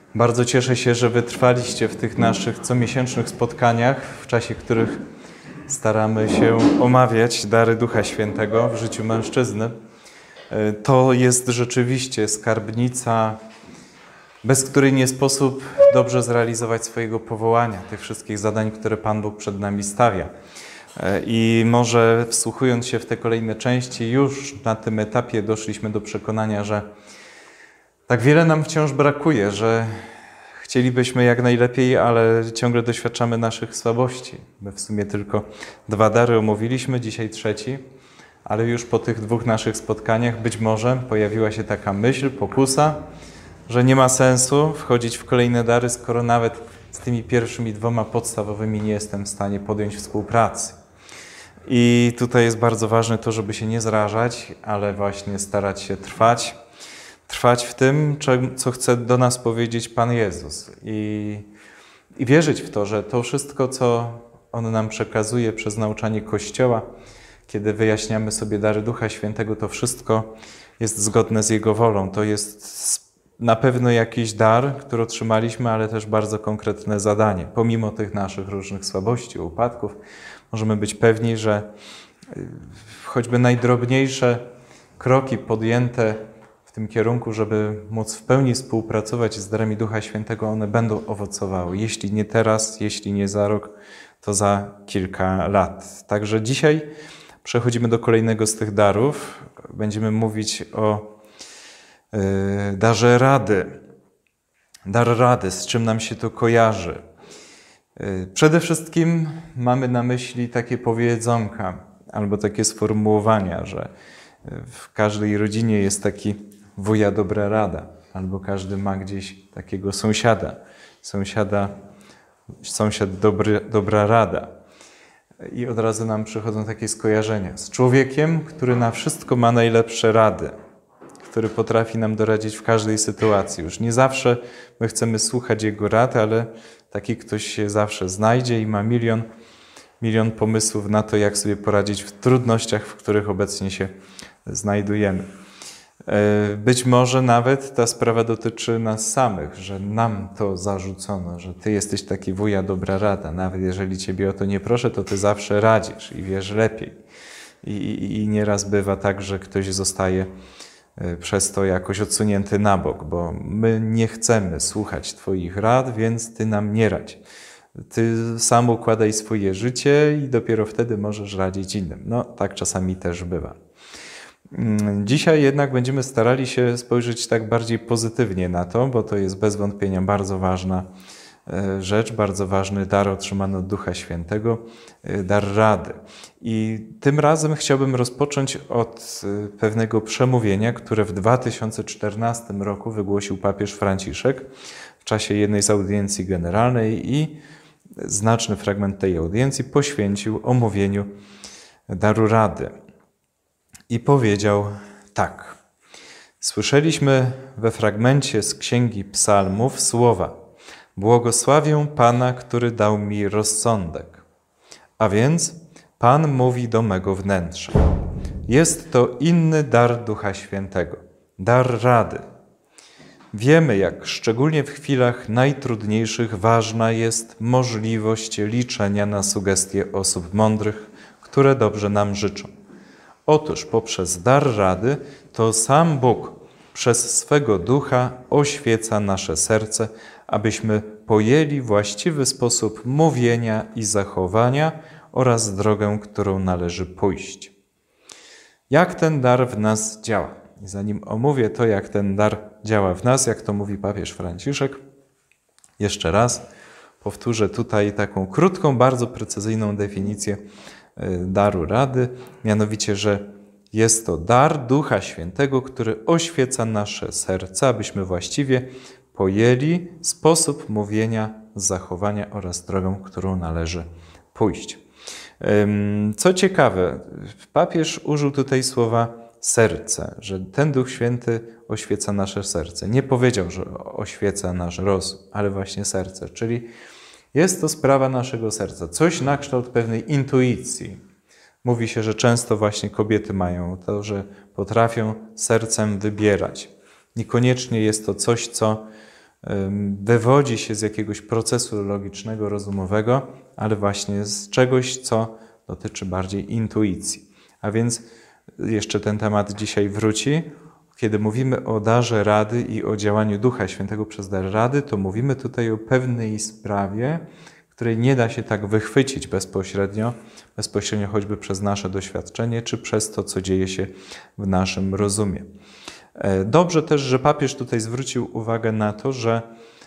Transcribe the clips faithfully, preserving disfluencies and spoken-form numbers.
Bardzo cieszę się, że wytrwaliście w tych naszych comiesięcznych spotkaniach, w czasie których staramy się omawiać dary Ducha Świętego w życiu mężczyzny. To jest rzeczywiście skarbnica, bez której nie sposób dobrze zrealizować swojego powołania, tych wszystkich zadań, które Pan Bóg przed nami stawia. I może wsłuchując się w te kolejne części, już na tym etapie doszliśmy do przekonania, że tak wiele nam wciąż brakuje, że chcielibyśmy jak najlepiej, ale ciągle doświadczamy naszych słabości. My w sumie tylko dwa dary omówiliśmy, dzisiaj trzeci, ale już po tych dwóch naszych spotkaniach być może pojawiła się taka myśl, pokusa, że nie ma sensu wchodzić w kolejne dary, skoro nawet z tymi pierwszymi dwoma podstawowymi nie jestem w stanie podjąć współpracy. I tutaj jest bardzo ważne to, żeby się nie zrażać, ale właśnie starać się trwać, trwać w tym, co chce do nas powiedzieć Pan Jezus. I, i wierzyć w to, że to wszystko, co On nam przekazuje przez nauczanie Kościoła, kiedy wyjaśniamy sobie dary Ducha Świętego, to wszystko jest zgodne z Jego wolą. To jest na pewno jakiś dar, który otrzymaliśmy, ale też bardzo konkretne zadanie. Pomimo tych naszych różnych słabości, upadków, możemy być pewni, że choćby najdrobniejsze kroki podjęte w tym kierunku, żeby móc w pełni współpracować z darami Ducha Świętego, one będą owocowały. Jeśli nie teraz, jeśli nie za rok, to za kilka lat. Także dzisiaj przechodzimy do kolejnego z tych darów. Będziemy mówić o yy, darze rady. Dar rady, z czym nam się to kojarzy. Yy, przede wszystkim mamy na myśli takie powiedzonka albo takie sformułowania, że w każdej rodzinie jest taki wuja dobra rada, albo każdy ma gdzieś takiego sąsiada. Sąsiada, sąsiad dobry, dobra rada. I od razu nam przychodzą takie skojarzenia z człowiekiem, który na wszystko ma najlepsze rady, który potrafi nam doradzić w każdej sytuacji. Już nie zawsze my chcemy słuchać jego rad, ale taki ktoś się zawsze znajdzie i ma milion, milion pomysłów na to, jak sobie poradzić w trudnościach, w których obecnie się znajdujemy. Być może nawet ta sprawa dotyczy nas samych, że nam to zarzucono, że ty jesteś taki wuja dobra rada. Nawet jeżeli ciebie o to nie proszę, to ty zawsze radzisz i wiesz lepiej. I, i, i nieraz bywa tak, że ktoś zostaje przez to jakoś odsunięty na bok, bo my nie chcemy słuchać twoich rad, więc ty nam nie radź. Ty sam układaj swoje życie i dopiero wtedy możesz radzić innym. No tak czasami też bywa. Dzisiaj jednak będziemy starali się spojrzeć tak bardziej pozytywnie na to, bo to jest bez wątpienia bardzo ważna rzecz, bardzo ważny dar otrzymany od Ducha Świętego, dar rady. I tym razem chciałbym rozpocząć od pewnego przemówienia, które w dwa tysiące czternastym roku wygłosił papież Franciszek w czasie jednej z audiencji generalnej i znaczny fragment tej audiencji poświęcił omówieniu daru rady. I powiedział tak. Słyszeliśmy we fragmencie z Księgi Psalmów słowa: błogosławię Pana, który dał mi rozsądek. A więc Pan mówi do mego wnętrza. Jest to inny dar Ducha Świętego, dar rady. Wiemy, jak szczególnie w chwilach najtrudniejszych ważna jest możliwość liczenia na sugestie osób mądrych, które dobrze nam życzą. Otóż poprzez dar rady to sam Bóg przez swego Ducha oświeca nasze serce, abyśmy pojęli właściwy sposób mówienia i zachowania oraz drogę, którą należy pójść. Jak ten dar w nas działa? I zanim omówię to, jak ten dar działa w nas, jak to mówi papież Franciszek, jeszcze raz powtórzę tutaj taką krótką, bardzo precyzyjną definicję daru rady, mianowicie, że jest to dar Ducha Świętego, który oświeca nasze serca, abyśmy właściwie pojęli sposób mówienia, zachowania oraz drogę, którą należy pójść. Co ciekawe, papież użył tutaj słowa serce, że ten Duch Święty oświeca nasze serce. Nie powiedział, że oświeca nasz rozum, ale właśnie serce, czyli jest to sprawa naszego serca, coś na kształt pewnej intuicji. Mówi się, że często właśnie kobiety mają to, że potrafią sercem wybierać. Niekoniecznie jest to coś, co wywodzi się z jakiegoś procesu logicznego, rozumowego, ale właśnie z czegoś, co dotyczy bardziej intuicji. A więc jeszcze ten temat dzisiaj wróci. Kiedy mówimy o darze rady i o działaniu Ducha Świętego przez dar rady, to mówimy tutaj o pewnej sprawie, której nie da się tak wychwycić bezpośrednio, bezpośrednio choćby przez nasze doświadczenie, czy przez to, co dzieje się w naszym rozumie. Dobrze też, że papież tutaj zwrócił uwagę na to, że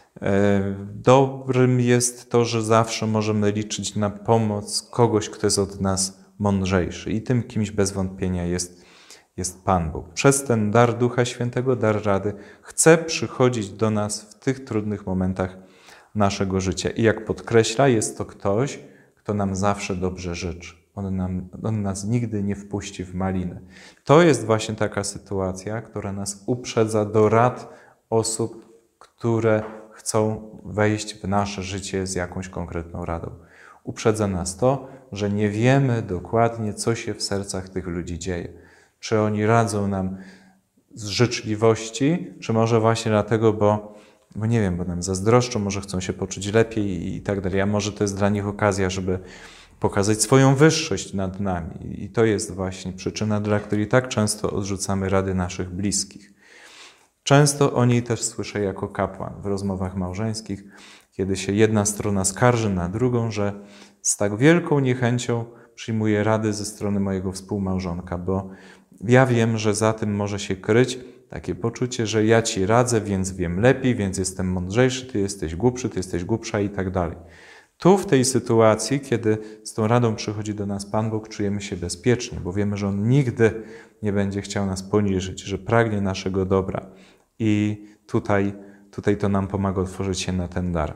dobrym jest to, że zawsze możemy liczyć na pomoc kogoś, kto jest od nas mądrzejszy. I tym kimś bez wątpienia jest, jest Pan Bóg. Przez ten dar Ducha Świętego, dar rady, chce przychodzić do nas w tych trudnych momentach naszego życia. I jak podkreśla, jest to ktoś, kto nam zawsze dobrze życzy. On, nam, on nas nigdy nie wpuści w maliny. To jest właśnie taka sytuacja, która nas uprzedza do rad osób, które chcą wejść w nasze życie z jakąś konkretną radą. Uprzedza nas to, że nie wiemy dokładnie, co się w sercach tych ludzi dzieje. Czy oni radzą nam z życzliwości, czy może właśnie dlatego, bo, bo nie wiem, bo nam zazdroszczą, może chcą się poczuć lepiej i tak dalej. A może to jest dla nich okazja, żeby pokazać swoją wyższość nad nami. I to jest właśnie przyczyna, dla której tak często odrzucamy rady naszych bliskich. Często o niej też słyszę jako kapłan w rozmowach małżeńskich, kiedy się jedna strona skarży na drugą, że z tak wielką niechęcią przyjmuje rady ze strony mojego współmałżonka, bo ja wiem, że za tym może się kryć takie poczucie, że ja ci radzę, więc wiem lepiej, więc jestem mądrzejszy, ty jesteś głupszy, ty jesteś głupsza i tak dalej. Tu w tej sytuacji, kiedy z tą radą przychodzi do nas Pan Bóg, czujemy się bezpiecznie, bo wiemy, że On nigdy nie będzie chciał nas poniżyć, że pragnie naszego dobra. I tutaj, tutaj to nam pomaga otworzyć się na ten dar.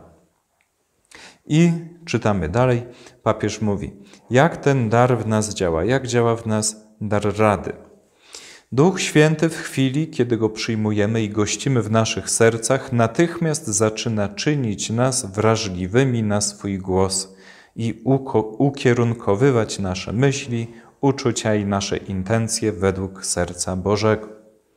I czytamy dalej. Papież mówi, jak ten dar w nas działa, jak działa w nas dar rady. Duch Święty w chwili, kiedy Go przyjmujemy i gościmy w naszych sercach, natychmiast zaczyna czynić nas wrażliwymi na swój głos i ukierunkowywać nasze myśli, uczucia i nasze intencje według serca Bożego.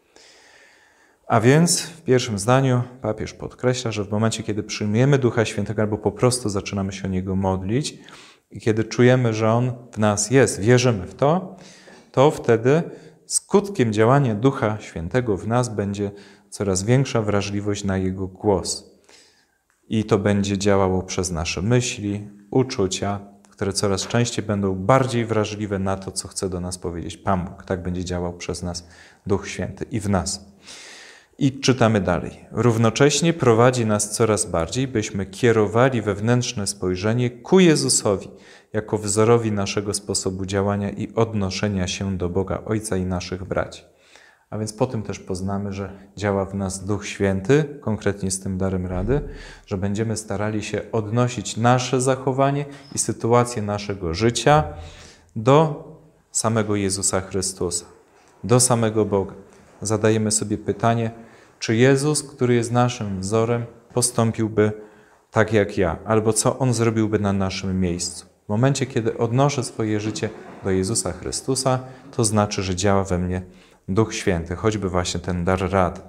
A więc w pierwszym zdaniu papież podkreśla, że w momencie, kiedy przyjmujemy Ducha Świętego albo po prostu zaczynamy się o Niego modlić i kiedy czujemy, że On w nas jest, wierzymy w to, to wtedy skutkiem działania Ducha Świętego w nas będzie coraz większa wrażliwość na Jego głos. I to będzie działało przez nasze myśli, uczucia, które coraz częściej będą bardziej wrażliwe na to, co chce do nas powiedzieć Pan Bóg. Tak będzie działał przez nas Duch Święty i w nas. I czytamy dalej. Równocześnie prowadzi nas coraz bardziej, byśmy kierowali wewnętrzne spojrzenie ku Jezusowi, jako wzorowi naszego sposobu działania i odnoszenia się do Boga Ojca i naszych braci. A więc po tym też poznamy, że działa w nas Duch Święty, konkretnie z tym darem rady, że będziemy starali się odnosić nasze zachowanie i sytuację naszego życia do samego Jezusa Chrystusa, do samego Boga. Zadajemy sobie pytanie, czy Jezus, który jest naszym wzorem, postąpiłby tak jak ja, albo co On zrobiłby na naszym miejscu. W momencie, kiedy odnoszę swoje życie do Jezusa Chrystusa, to znaczy, że działa we mnie Duch Święty, choćby właśnie ten dar rady.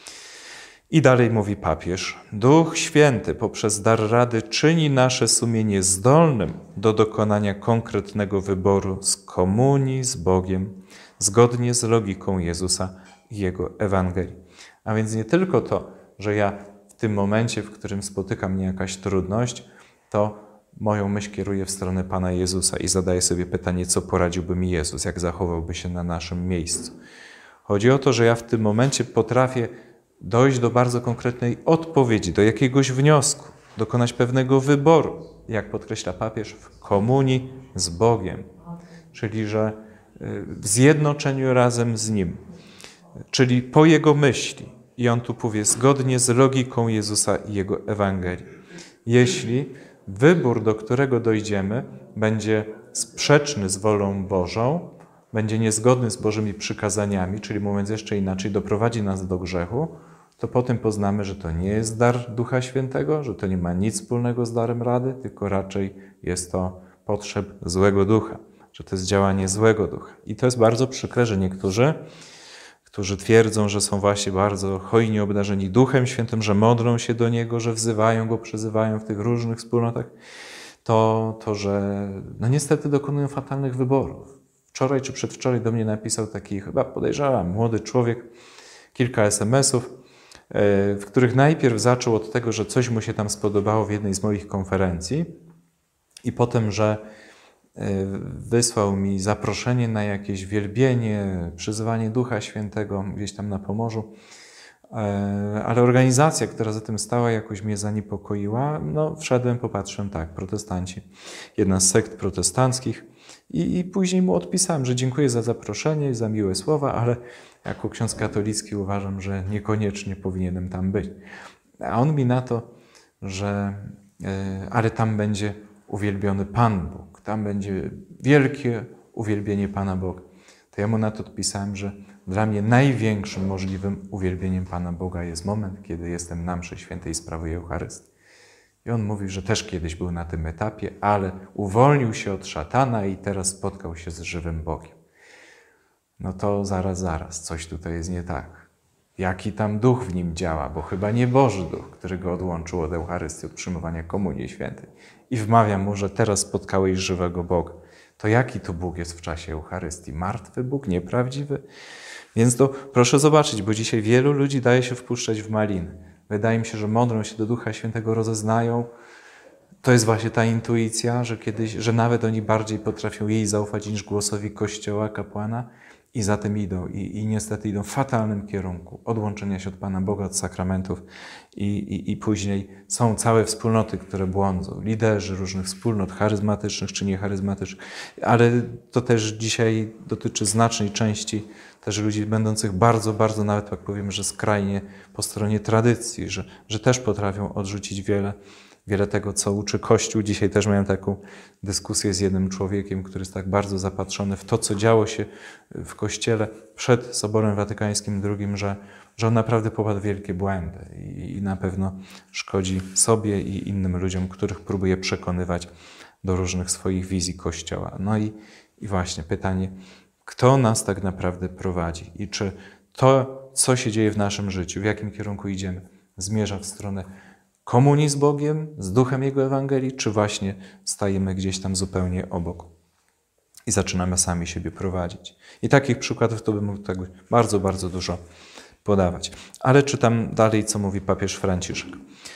I dalej mówi papież, Duch Święty poprzez dar rady czyni nasze sumienie zdolnym do dokonania konkretnego wyboru z komunii z Bogiem, zgodnie z logiką Jezusa i Jego Ewangelii. A więc nie tylko to, że ja w tym momencie, w którym spotyka mnie jakaś trudność, to moją myśl kieruję w stronę Pana Jezusa i zadaję sobie pytanie, co poradziłby mi Jezus, jak zachowałby się na naszym miejscu. Chodzi o to, że ja w tym momencie potrafię dojść do bardzo konkretnej odpowiedzi, do jakiegoś wniosku, dokonać pewnego wyboru, jak podkreśla papież, w komunii z Bogiem, czyli że w zjednoczeniu razem z Nim, czyli po Jego myśli. I on tu powie, zgodnie z logiką Jezusa i Jego Ewangelii. Jeśli wybór, do którego dojdziemy, będzie sprzeczny z wolą Bożą, będzie niezgodny z Bożymi przykazaniami, czyli mówiąc jeszcze inaczej, doprowadzi nas do grzechu, to potem poznamy, że to nie jest dar Ducha Świętego, że to nie ma nic wspólnego z darem rady, tylko raczej jest to potrzeb złego ducha, że to jest działanie złego ducha. I to jest bardzo przykre, że niektórzy, którzy twierdzą, że są właśnie bardzo hojnie obdarzeni Duchem Świętym, że modlą się do Niego, że wzywają Go, przyzywają w tych różnych wspólnotach, to, to że no niestety dokonują fatalnych wyborów. Wczoraj czy przedwczoraj do mnie napisał taki, chyba podejrzewam, młody człowiek, kilka es em esów, w których najpierw zaczął od tego, że coś mu się tam spodobało w jednej z moich konferencji i potem, że wysłał mi zaproszenie na jakieś wielbienie, przyzywanie Ducha Świętego gdzieś tam na Pomorzu, ale organizacja, która za tym stała, jakoś mnie zaniepokoiła. No, wszedłem, popatrzyłem, tak, protestanci, jedna z sekt protestanckich i, i później mu odpisałem, że dziękuję za zaproszenie i za miłe słowa, ale jako ksiądz katolicki uważam, że niekoniecznie powinienem tam być. A on mi na to, że ale tam będzie uwielbiony Pan Bóg, tam będzie wielkie uwielbienie Pana Boga. To ja mu na to odpisałem, że dla mnie największym możliwym uwielbieniem Pana Boga jest moment, kiedy jestem na mszy świętej i sprawuję Eucharystię. I on mówi, że też kiedyś był na tym etapie, ale uwolnił się od szatana i teraz spotkał się z żywym Bogiem. No to zaraz, zaraz, coś tutaj jest nie tak. Jaki tam duch w nim działa, bo chyba nie Boży duch, który go odłączył od Eucharystii, od przyjmowania Komunii Świętej. I wmawia mu, że teraz spotkałeś żywego Boga. To jaki to Bóg jest w czasie Eucharystii? Martwy Bóg, nieprawdziwy? Więc to proszę zobaczyć, bo dzisiaj wielu ludzi daje się wpuszczać w maliny. Wydaje mi się, że modlą się do Ducha Świętego, rozeznają. To jest właśnie ta intuicja, że kiedyś, że nawet oni bardziej potrafią jej zaufać niż głosowi Kościoła, kapłana i za tym idą. I, i niestety idą w fatalnym kierunku odłączenia się od Pana Boga, od sakramentów i, i, i później są całe wspólnoty, które błądzą. Liderzy różnych wspólnot, charyzmatycznych czy niecharyzmatycznych. Ale to też dzisiaj dotyczy znacznej części też ludzi będących bardzo, bardzo, nawet jak powiemy, że skrajnie po stronie tradycji, że, że też potrafią odrzucić wiele, wiele tego, co uczy Kościół. Dzisiaj też miałem taką dyskusję z jednym człowiekiem, który jest tak bardzo zapatrzony w to, co działo się w Kościele przed Soborem Watykańskim drugim, że, że on naprawdę popadł w wielkie błędy i, i na pewno szkodzi sobie i innym ludziom, których próbuje przekonywać do różnych swoich wizji Kościoła. No i, i właśnie pytanie, kto nas tak naprawdę prowadzi i czy to, co się dzieje w naszym życiu, w jakim kierunku idziemy, zmierza w stronę komunii z Bogiem, z duchem Jego Ewangelii, czy właśnie stajemy gdzieś tam zupełnie obok i zaczynamy sami siebie prowadzić. I takich przykładów to bym mógł tak bardzo, bardzo dużo podawać. Ale czytam dalej, co mówi papież Franciszek.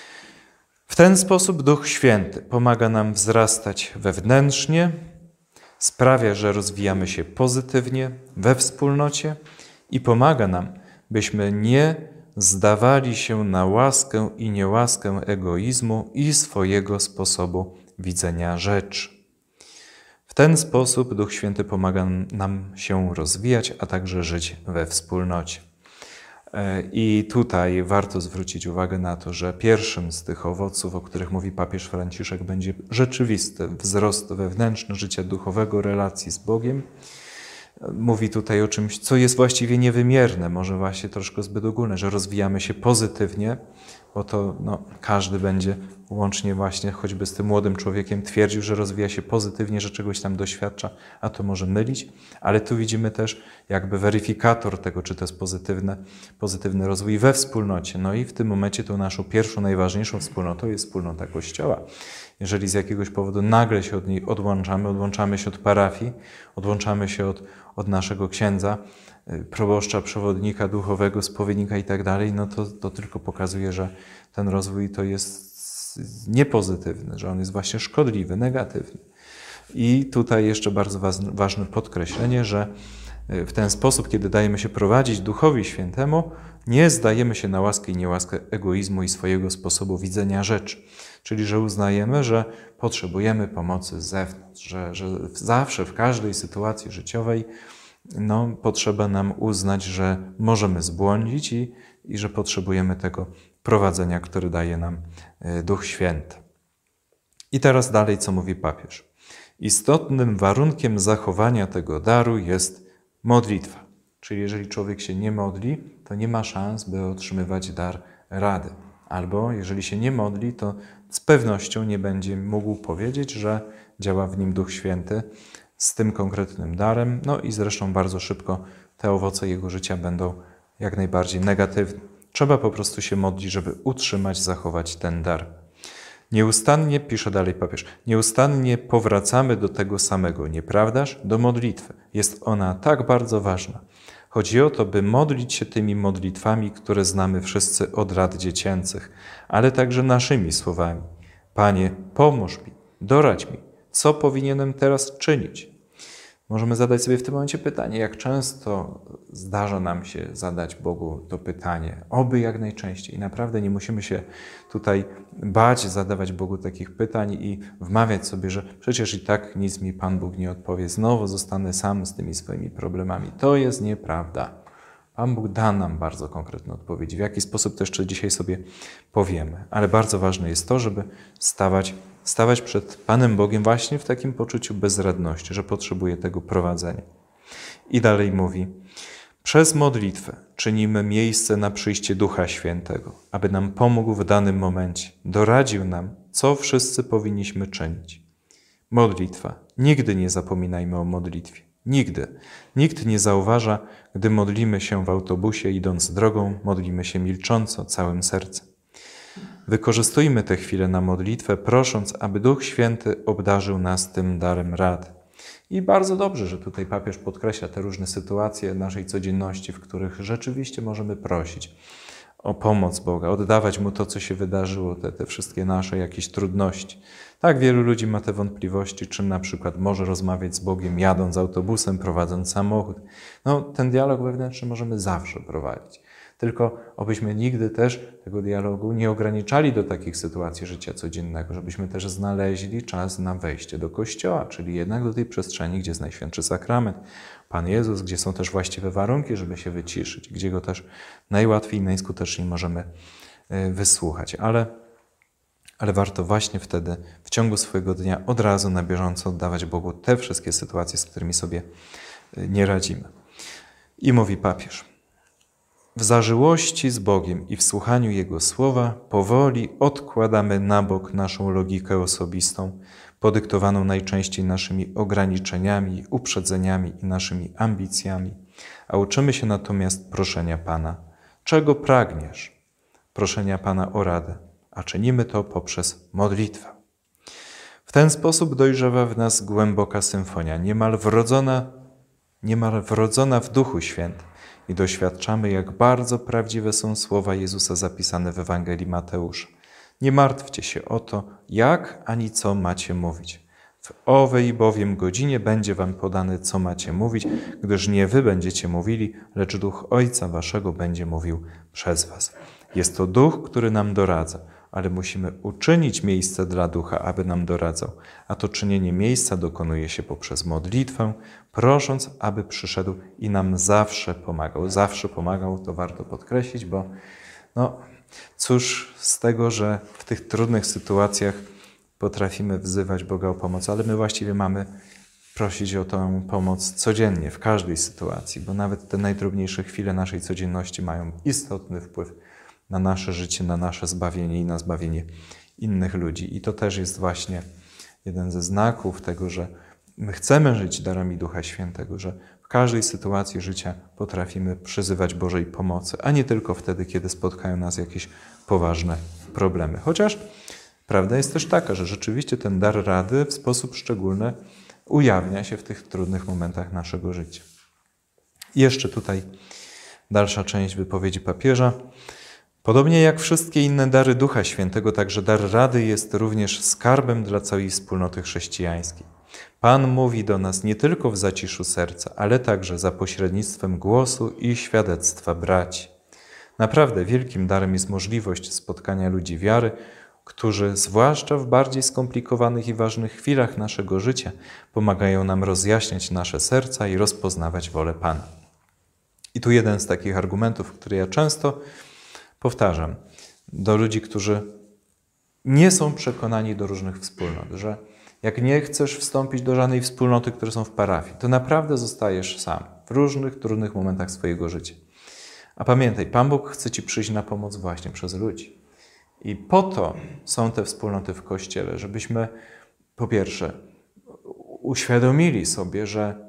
W ten sposób Duch Święty pomaga nam wzrastać wewnętrznie, sprawia, że rozwijamy się pozytywnie we wspólnocie i pomaga nam, byśmy nie zdawali się na łaskę i niełaskę egoizmu i swojego sposobu widzenia rzeczy. W ten sposób Duch Święty pomaga nam się rozwijać, a także żyć we wspólnocie. I tutaj warto zwrócić uwagę na to, że pierwszym z tych owoców, o których mówi papież Franciszek, będzie rzeczywisty wzrost wewnętrzny życia duchowego, relacji z Bogiem. Mówi tutaj o czymś, co jest właściwie niewymierne, może właśnie troszkę zbyt ogólne, że rozwijamy się pozytywnie, bo to no, każdy będzie, łącznie właśnie choćby z tym młodym człowiekiem, twierdził, że rozwija się pozytywnie, że czegoś tam doświadcza, a to może mylić, ale tu widzimy też jakby weryfikator tego, czy to jest pozytywne, pozytywny rozwój we wspólnocie. No i w tym momencie tą naszą pierwszą, najważniejszą wspólnotą jest wspólnota Kościoła. Jeżeli z jakiegoś powodu nagle się od niej odłączamy, odłączamy się od parafii, odłączamy się od, od naszego księdza, proboszcza, przewodnika duchowego, spowiednika i tak dalej, no to, to tylko pokazuje, że ten rozwój to jest niepozytywny, że on jest właśnie szkodliwy, negatywny. I tutaj jeszcze bardzo ważne podkreślenie, że w ten sposób, kiedy dajemy się prowadzić Duchowi Świętemu, nie zdajemy się na łaskę i niełaskę egoizmu i swojego sposobu widzenia rzeczy. Czyli, że uznajemy, że potrzebujemy pomocy z zewnątrz, że, że zawsze, w każdej sytuacji życiowej no, potrzeba nam uznać, że możemy zbłądzić i, i że potrzebujemy tego prowadzenia, które daje nam Duch Święty. I teraz dalej, co mówi papież. Istotnym warunkiem zachowania tego daru jest modlitwa. Czyli jeżeli człowiek się nie modli, to nie ma szans, by otrzymywać dar rady. Albo jeżeli się nie modli, to z pewnością nie będzie mógł powiedzieć, że działa w nim Duch Święty z tym konkretnym darem. No i zresztą bardzo szybko te owoce jego życia będą jak najbardziej negatywne. Trzeba po prostu się modlić, żeby utrzymać, zachować ten dar. Nieustannie, pisze dalej papież, nieustannie powracamy do tego samego, nieprawdaż? Do modlitwy. Jest ona tak bardzo ważna. Chodzi o to, by modlić się tymi modlitwami, które znamy wszyscy od lat dziecięcych, ale także naszymi słowami. Panie, pomóż mi, doradź mi, co powinienem teraz czynić? Możemy zadać sobie w tym momencie pytanie, jak często zdarza nam się zadać Bogu to pytanie, oby jak najczęściej. I naprawdę nie musimy się tutaj bać zadawać Bogu takich pytań i wmawiać sobie, że przecież i tak nic mi Pan Bóg nie odpowie, znowu zostanę sam z tymi swoimi problemami. To jest nieprawda. Pan Bóg da nam bardzo konkretne odpowiedzi. W jaki sposób to jeszcze dzisiaj sobie powiemy. Ale bardzo ważne jest to, żeby stawać, stawać przed Panem Bogiem właśnie w takim poczuciu bezradności, że potrzebuje tego prowadzenia. I dalej mówi, przez modlitwę czynimy miejsce na przyjście Ducha Świętego, aby nam pomógł w danym momencie, doradził nam, co wszyscy powinniśmy czynić. Modlitwa. Nigdy nie zapominajmy o modlitwie. Nigdy. Nikt nie zauważa, gdy modlimy się w autobusie, idąc drogą, modlimy się milcząco, całym sercem. Wykorzystujmy tę chwilę na modlitwę, prosząc, aby Duch Święty obdarzył nas tym darem rady. I bardzo dobrze, że tutaj papież podkreśla te różne sytuacje naszej codzienności, w których rzeczywiście możemy prosić o pomoc Boga, oddawać Mu to, co się wydarzyło, te, te wszystkie nasze jakieś trudności. Tak wielu ludzi ma te wątpliwości, czym na przykład może rozmawiać z Bogiem jadąc autobusem, prowadząc samochód. No, ten dialog wewnętrzny możemy zawsze prowadzić. Tylko obyśmy nigdy też tego dialogu nie ograniczali do takich sytuacji życia codziennego, żebyśmy też znaleźli czas na wejście do Kościoła, czyli jednak do tej przestrzeni, gdzie jest Najświętszy Sakrament, Pan Jezus, gdzie są też właściwe warunki, żeby się wyciszyć, gdzie Go też najłatwiej i najskuteczniej możemy wysłuchać. Ale, ale warto właśnie wtedy w ciągu swojego dnia od razu na bieżąco oddawać Bogu te wszystkie sytuacje, z którymi sobie nie radzimy. I mówi papież, w zażyłości z Bogiem i w słuchaniu Jego słowa powoli odkładamy na bok naszą logikę osobistą, podyktowaną najczęściej naszymi ograniczeniami, uprzedzeniami i naszymi ambicjami, a uczymy się natomiast proszenia Pana. Czego pragniesz? Proszenia Pana o radę, a czynimy to poprzez modlitwę. W ten sposób dojrzewa w nas głęboka symfonia, niemal wrodzona, niemal wrodzona w Duchu Świętym. I doświadczamy, jak bardzo prawdziwe są słowa Jezusa zapisane w Ewangelii Mateusza. Nie martwcie się o to, jak ani co macie mówić. W owej bowiem godzinie będzie wam podane, co macie mówić, gdyż nie wy będziecie mówili, lecz Duch Ojca waszego będzie mówił przez was. Jest to Duch, który nam doradza, ale musimy uczynić miejsce dla Ducha, aby nam doradzał. A to czynienie miejsca dokonuje się poprzez modlitwę, prosząc, aby przyszedł i nam zawsze pomagał. Zawsze pomagał, to warto podkreślić, bo no, cóż z tego, że w tych trudnych sytuacjach potrafimy wzywać Boga o pomoc, ale my właściwie mamy prosić o tę pomoc codziennie, w każdej sytuacji, bo nawet te najdrobniejsze chwile naszej codzienności mają istotny wpływ na nasze życie, na nasze zbawienie i na zbawienie innych ludzi. I to też jest właśnie jeden ze znaków tego, że my chcemy żyć darami Ducha Świętego, że w każdej sytuacji życia potrafimy przyzywać Bożej pomocy, a nie tylko wtedy, kiedy spotkają nas jakieś poważne problemy. Chociaż prawda jest też taka, że rzeczywiście ten dar rady w sposób szczególny ujawnia się w tych trudnych momentach naszego życia. I jeszcze tutaj dalsza część wypowiedzi papieża. Podobnie jak wszystkie inne dary Ducha Świętego, także dar rady jest również skarbem dla całej wspólnoty chrześcijańskiej. Pan mówi do nas nie tylko w zaciszu serca, ale także za pośrednictwem głosu i świadectwa braci. Naprawdę wielkim darem jest możliwość spotkania ludzi wiary, którzy, zwłaszcza w bardziej skomplikowanych i ważnych chwilach naszego życia, pomagają nam rozjaśniać nasze serca i rozpoznawać wolę Pana. I tu jeden z takich argumentów, który ja często powtarzam do ludzi, którzy nie są przekonani do różnych wspólnot, że jak nie chcesz wstąpić do żadnej wspólnoty, które są w parafii, to naprawdę zostajesz sam w różnych trudnych momentach swojego życia. A pamiętaj, Pan Bóg chce ci przyjść na pomoc właśnie przez ludzi. I po to są te wspólnoty w Kościele, żebyśmy po pierwsze uświadomili sobie, że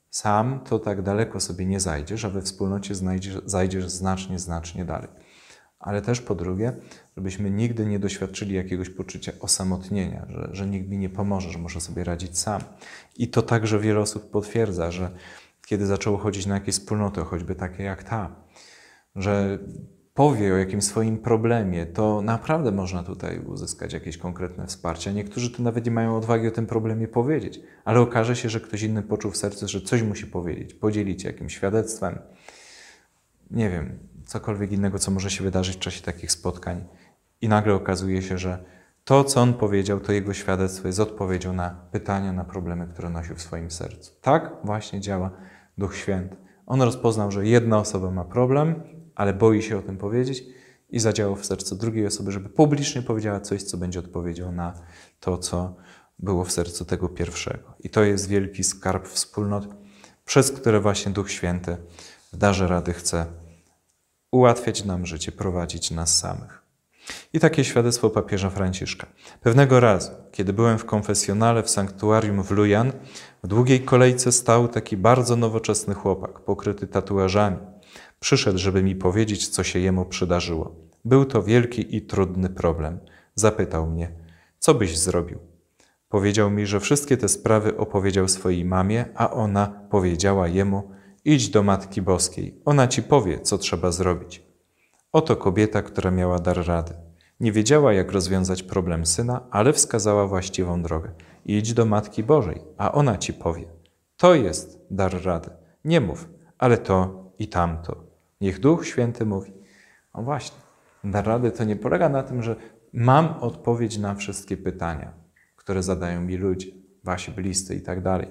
Sam to tak daleko sobie nie zajdziesz, a we wspólnocie znajdziesz, zajdziesz znacznie, znacznie dalej. Ale też po drugie, żebyśmy nigdy nie doświadczyli jakiegoś poczucia osamotnienia, że, że nikt mi nie pomoże, że muszę sobie radzić sam. I to także wiele osób potwierdza, że kiedy zaczęło chodzić na jakieś wspólnoty, choćby takie jak ta, że powie o jakimś swoim problemie, to naprawdę można tutaj uzyskać jakieś konkretne wsparcie. Niektórzy to nawet nie mają odwagi o tym problemie powiedzieć, ale okaże się, że ktoś inny poczuł w sercu, że coś musi powiedzieć, podzielić się jakimś świadectwem, nie wiem, cokolwiek innego, co może się wydarzyć w czasie takich spotkań. I nagle okazuje się, że to, co on powiedział, to jego świadectwo jest odpowiedzią na pytania, na problemy, które nosił w swoim sercu. Tak właśnie działa Duch Święty. On rozpoznał, że jedna osoba ma problem, ale boi się o tym powiedzieć i zadziałał w sercu drugiej osoby, żeby publicznie powiedziała coś, co będzie odpowiedzią na to, co było w sercu tego pierwszego. I to jest wielki skarb wspólnot, przez które właśnie Duch Święty w darze rady chce ułatwiać nam życie, prowadzić nas samych. I takie świadectwo papieża Franciszka. Pewnego razu, kiedy byłem w konfesjonale w sanktuarium w Lujan, w długiej kolejce stał taki bardzo nowoczesny chłopak, pokryty tatuażami. Przyszedł, żeby mi powiedzieć, co się jemu przydarzyło. Był to wielki i trudny problem. Zapytał mnie, co byś zrobił? Powiedział mi, że wszystkie te sprawy opowiedział swojej mamie, a ona powiedziała jemu, idź do Matki Boskiej, ona ci powie, co trzeba zrobić. Oto kobieta, która miała dar rady. Nie wiedziała, jak rozwiązać problem syna, ale wskazała właściwą drogę. Idź do Matki Bożej, a ona ci powie. To jest dar rady. Nie mów, ale to i tamto. Niech Duch Święty mówi. No właśnie, dar rady to nie polega na tym, że mam odpowiedź na wszystkie pytania, które zadają mi ludzie, wasi bliscy i tak dalej.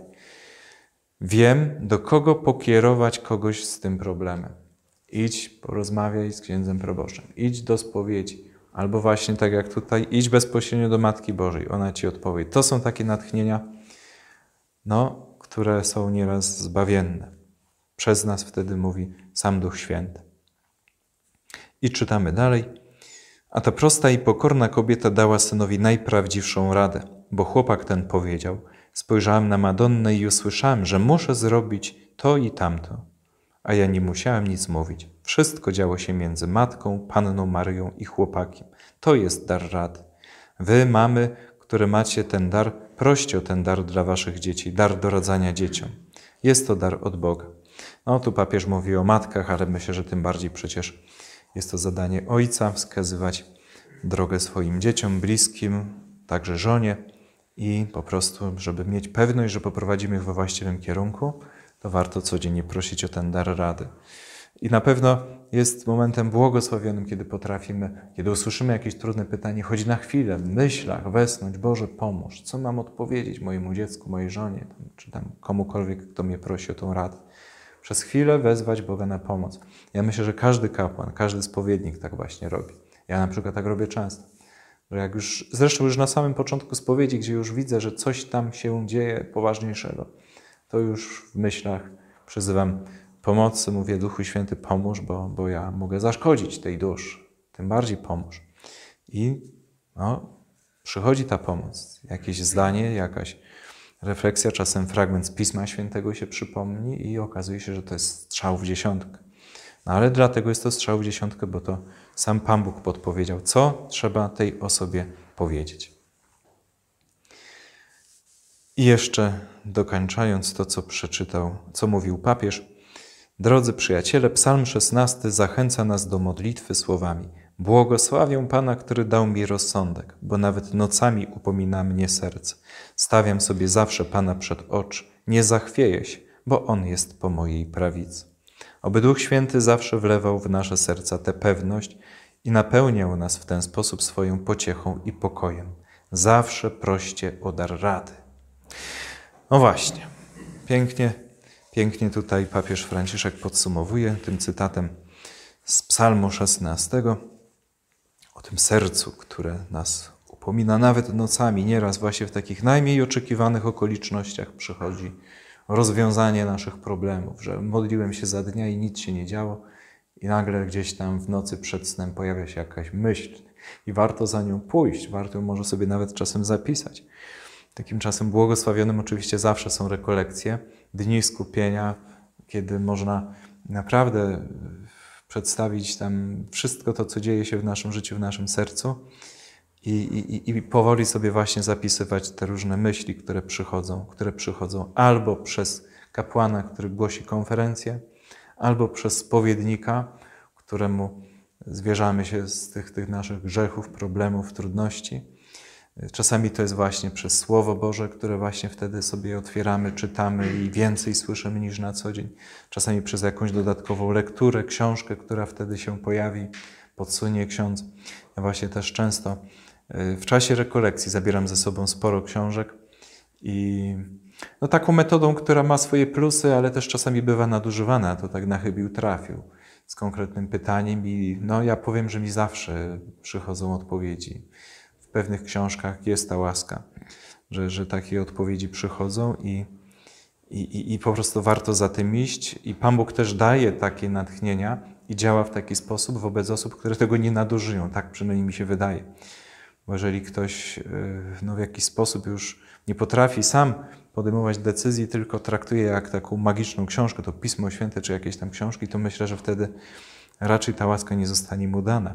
Wiem, do kogo pokierować kogoś z tym problemem. Idź, porozmawiaj z księdzem proboszczem. Idź do spowiedzi. Albo właśnie tak jak tutaj, idź bezpośrednio do Matki Bożej. Ona ci odpowie. To są takie natchnienia, no, które są nieraz zbawienne. Przez nas wtedy mówi sam Duch Święty. I czytamy dalej. A ta prosta i pokorna kobieta dała synowi najprawdziwszą radę, bo chłopak ten powiedział, spojrzałem na Madonnę i usłyszałem, że muszę zrobić to i tamto. A ja nie musiałem nic mówić. Wszystko działo się między matką, Panną Maryją i chłopakiem. To jest dar rady. Wy, mamy, które macie ten dar, proście o ten dar dla waszych dzieci, dar doradzania dzieciom. Jest to dar od Boga. No tu papież mówi o matkach, ale myślę, że tym bardziej przecież jest to zadanie ojca, wskazywać drogę swoim dzieciom, bliskim, także żonie i po prostu, żeby mieć pewność, że poprowadzimy ich we właściwym kierunku, to warto codziennie prosić o ten dar rady. I na pewno jest momentem błogosławionym, kiedy potrafimy, kiedy usłyszymy jakieś trudne pytanie, choć na chwilę, w myślach wesnąć, Boże pomóż, co mam odpowiedzieć mojemu dziecku, mojej żonie, czy tam komukolwiek, kto mnie prosi o tą radę. Przez chwilę wezwać Boga na pomoc. Ja myślę, że każdy kapłan, każdy spowiednik tak właśnie robi. Ja na przykład tak robię często. Że jak już, zresztą już na samym początku spowiedzi, gdzie już widzę, że coś tam się dzieje poważniejszego, to już w myślach przyzywam pomocy, mówię Duchu Święty pomóż, bo, bo ja mogę zaszkodzić tej duszy. Tym bardziej pomóż. I no, przychodzi ta pomoc. Jakieś zdanie, jakaś refleksja, czasem fragment z Pisma Świętego się przypomni i okazuje się, że to jest strzał w dziesiątkę. No ale dlatego jest to strzał w dziesiątkę, bo to sam Pan Bóg podpowiedział, co trzeba tej osobie powiedzieć. I jeszcze dokończając to, co przeczytał, co mówił papież. Drodzy przyjaciele, Psalm szesnasty zachęca nas do modlitwy słowami. Błogosławię Pana, który dał mi rozsądek, bo nawet nocami upomina mnie serce. Stawiam sobie zawsze Pana przed oczy. Nie zachwieję się, bo On jest po mojej prawicy. Oby Duch Święty zawsze wlewał w nasze serca tę pewność i napełniał nas w ten sposób swoją pociechą i pokojem. Zawsze proście o dar rady. No właśnie, pięknie, pięknie tutaj papież Franciszek podsumowuje tym cytatem z Psalmu szesnastego o tym sercu, które nas upomina nawet nocami. Nieraz właśnie w takich najmniej oczekiwanych okolicznościach przychodzi rozwiązanie naszych problemów, że modliłem się za dnia i nic się nie działo i nagle gdzieś tam w nocy przed snem pojawia się jakaś myśl i warto za nią pójść, warto ją może sobie nawet czasem zapisać. Takim czasem błogosławionym oczywiście zawsze są rekolekcje, dni skupienia, kiedy można naprawdę przedstawić tam wszystko to, co dzieje się w naszym życiu, w naszym sercu i, i, i powoli sobie właśnie zapisywać te różne myśli, które przychodzą, które przychodzą albo przez kapłana, który głosi konferencję, albo przez spowiednika, któremu zwierzamy się z tych, tych naszych grzechów, problemów, trudności. Czasami to jest właśnie przez Słowo Boże, które właśnie wtedy sobie otwieramy, czytamy i więcej słyszymy niż na co dzień. Czasami przez jakąś dodatkową lekturę, książkę, która wtedy się pojawi, podsunie ksiądz. Ja właśnie też często w czasie rekolekcji zabieram ze sobą sporo książek i no taką metodą, która ma swoje plusy, ale też czasami bywa nadużywana, to tak na chybił trafił z konkretnym pytaniem i no ja powiem, że mi zawsze przychodzą odpowiedzi. W pewnych książkach jest ta łaska, że, że takie odpowiedzi przychodzą i, i, i po prostu warto za tym iść. I Pan Bóg też daje takie natchnienia i działa w taki sposób wobec osób, które tego nie nadużyją. Tak przynajmniej mi się wydaje. Bo jeżeli ktoś no, w jakiś sposób już nie potrafi sam podejmować decyzji, tylko traktuje jak taką magiczną książkę, to Pismo Święte czy jakieś tam książki, to myślę, że wtedy raczej ta łaska nie zostanie mu dana.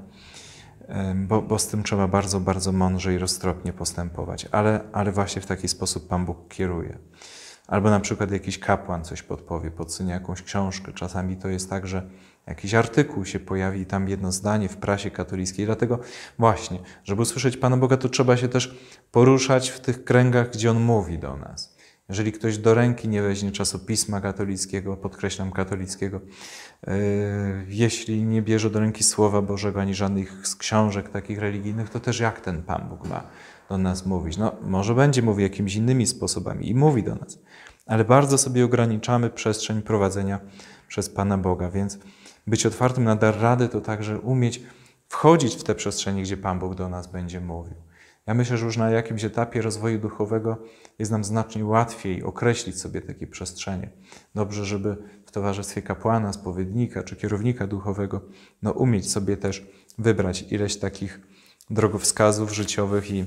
Bo, bo z tym trzeba bardzo, bardzo mądrze i roztropnie postępować. Ale, ale właśnie w taki sposób Pan Bóg kieruje. Albo na przykład jakiś kapłan coś podpowie, podsunie jakąś książkę. Czasami to jest tak, że jakiś artykuł się pojawi i tam jedno zdanie w prasie katolickiej. Dlatego właśnie, żeby usłyszeć Pana Boga, to trzeba się też poruszać w tych kręgach, gdzie On mówi do nas. Jeżeli ktoś do ręki nie weźmie czasopisma katolickiego, podkreślam katolickiego, yy, jeśli nie bierze do ręki Słowa Bożego ani żadnych z książek takich religijnych, to też jak ten Pan Bóg ma do nas mówić? No, może będzie mówił jakimiś innymi sposobami i mówi do nas, ale bardzo sobie ograniczamy przestrzeń prowadzenia przez Pana Boga, więc być otwartym na dar rady to także umieć wchodzić w te przestrzenie, gdzie Pan Bóg do nas będzie mówił. Ja myślę, że już na jakimś etapie rozwoju duchowego jest nam znacznie łatwiej określić sobie takie przestrzenie. Dobrze, żeby w towarzystwie kapłana, spowiednika czy kierownika duchowego no, umieć sobie też wybrać ileś takich drogowskazów życiowych i,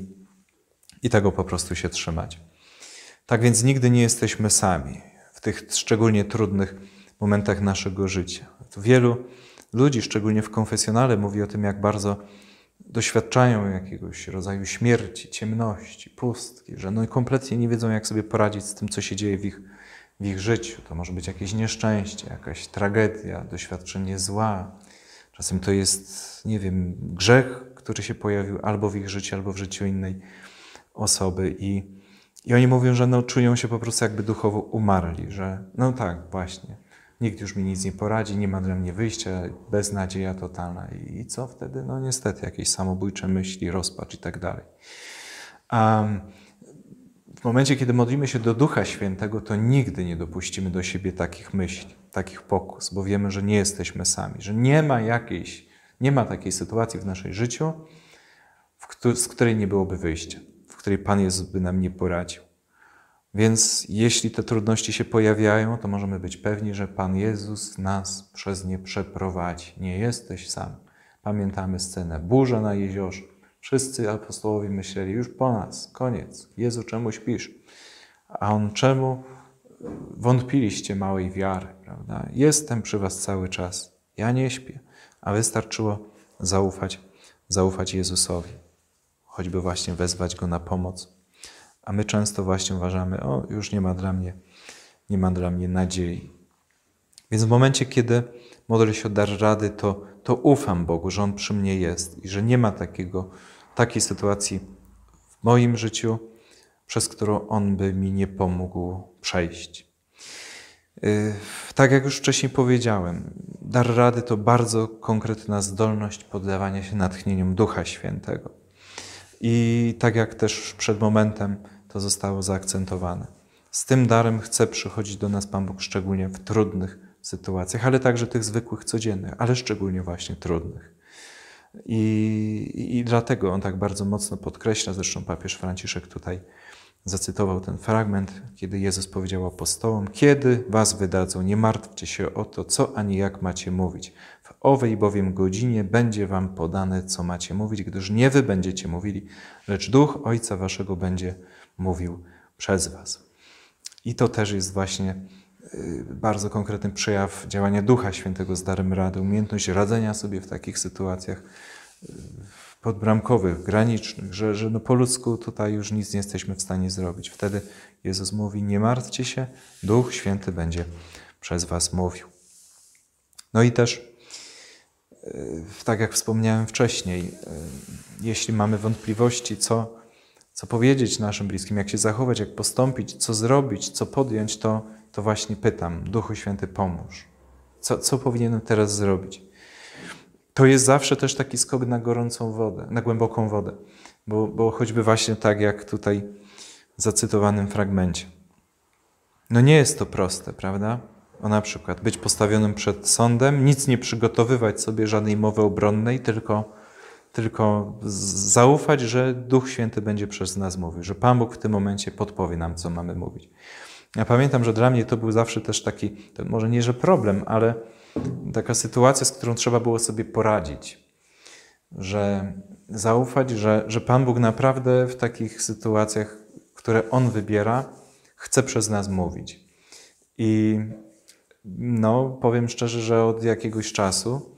i tego po prostu się trzymać. Tak więc nigdy nie jesteśmy sami w tych szczególnie trudnych momentach naszego życia. To wielu ludzi, szczególnie w konfesjonale, mówi o tym, jak bardzo doświadczają jakiegoś rodzaju śmierci, ciemności, pustki, że no i kompletnie nie wiedzą, jak sobie poradzić z tym, co się dzieje w ich, w ich życiu. To może być jakieś nieszczęście, jakaś tragedia, doświadczenie zła. Czasem to jest, nie wiem, grzech, który się pojawił albo w ich życiu, albo w życiu innej osoby. I, i oni mówią, że no, czują się po prostu jakby duchowo umarli, że no tak, właśnie. Nikt już mi nic nie poradzi, nie ma dla mnie wyjścia, beznadzieja totalna. I co wtedy? No niestety jakieś samobójcze myśli, rozpacz i tak dalej. A w momencie, kiedy modlimy się do Ducha Świętego, to nigdy nie dopuścimy do siebie takich myśli, takich pokus, bo wiemy, że nie jesteśmy sami, że nie ma jakiejś, nie ma takiej sytuacji w naszym życiu, z której nie byłoby wyjścia, w której Pan Jezus by nam nie poradził. Więc jeśli te trudności się pojawiają, to możemy być pewni, że Pan Jezus nas przez nie przeprowadzi. Nie jesteś sam. Pamiętamy scenę burza na jeziorze. Wszyscy apostołowie myśleli, już po nas, koniec. Jezu, czemu śpisz? A On, czemu wątpiliście małej wiary? Prawda? Jestem przy was cały czas. Ja nie śpię. A wystarczyło zaufać, zaufać Jezusowi. Choćby właśnie wezwać Go na pomoc. A my często właśnie uważamy, o, już nie ma dla mnie, nie ma dla mnie nadziei. Więc w momencie, kiedy modlę się o dar rady, to, to ufam Bogu, że On przy mnie jest i że nie ma takiego, takiej sytuacji w moim życiu, przez którą On by mi nie pomógł przejść. Yy, tak jak już wcześniej powiedziałem, dar rady to bardzo konkretna zdolność poddawania się natchnieniom Ducha Świętego. I tak jak też przed momentem to zostało zaakcentowane. Z tym darem chce przychodzić do nas Pan Bóg szczególnie w trudnych sytuacjach, ale także tych zwykłych, codziennych, ale szczególnie właśnie trudnych. I, i dlatego On tak bardzo mocno podkreśla, zresztą papież Franciszek tutaj zacytował ten fragment, kiedy Jezus powiedział apostołom, kiedy was wydadzą, nie martwcie się o to, co ani jak macie mówić. W owej bowiem godzinie będzie wam podane, co macie mówić, gdyż nie wy będziecie mówili, lecz Duch Ojca waszego będzie mówił przez was. I to też jest właśnie bardzo konkretny przejaw działania Ducha Świętego z darem rady, umiejętność radzenia sobie w takich sytuacjach podbramkowych, granicznych, że, że no po ludzku tutaj już nic nie jesteśmy w stanie zrobić. Wtedy Jezus mówi, nie martwcie się, Duch Święty będzie przez was mówił. No i też, tak jak wspomniałem wcześniej, jeśli mamy wątpliwości, co, co powiedzieć naszym bliskim, jak się zachować, jak postąpić, co zrobić, co podjąć, to, to właśnie pytam, Duchu Święty, pomóż. Co, co powinienem teraz zrobić? To jest zawsze też taki skok na gorącą wodę, na głęboką wodę, bo, bo choćby właśnie tak jak tutaj w zacytowanym fragmencie. No nie jest to proste, prawda? O na przykład być postawionym przed sądem, nic nie przygotowywać sobie żadnej mowy obronnej, tylko, tylko zaufać, że Duch Święty będzie przez nas mówił, że Pan Bóg w tym momencie podpowie nam, co mamy mówić. Ja pamiętam, że dla mnie to był zawsze też taki, to może nie, że problem, ale taka sytuacja, z którą trzeba było sobie poradzić. Że zaufać, że, że Pan Bóg naprawdę w takich sytuacjach, które On wybiera, chce przez nas mówić. I no, powiem szczerze, że od jakiegoś czasu